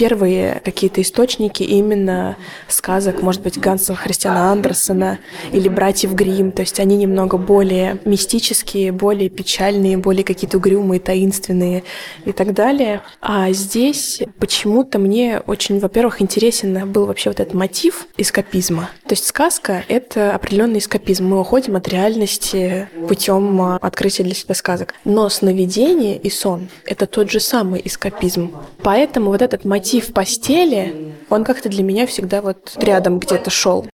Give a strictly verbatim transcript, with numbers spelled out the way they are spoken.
первые какие-то источники именно сказок, может быть, Ганса Христиана Андерсена или братьев Гримм. То есть они немного более мистические, более печальные, более какие-то угрюмые, таинственные и так далее. А здесь почему-то мне очень, во-первых, интересен был вообще вот этот мотив эскапизма. То есть сказка — это определенный эскапизм. Мы уходим от реальности путем открытия для себя сказок. Но сновидение и сон — это тот же самый эскапизм. Поэтому вот этот мотив постели, он как-то для меня всегда вот рядом где-то шел.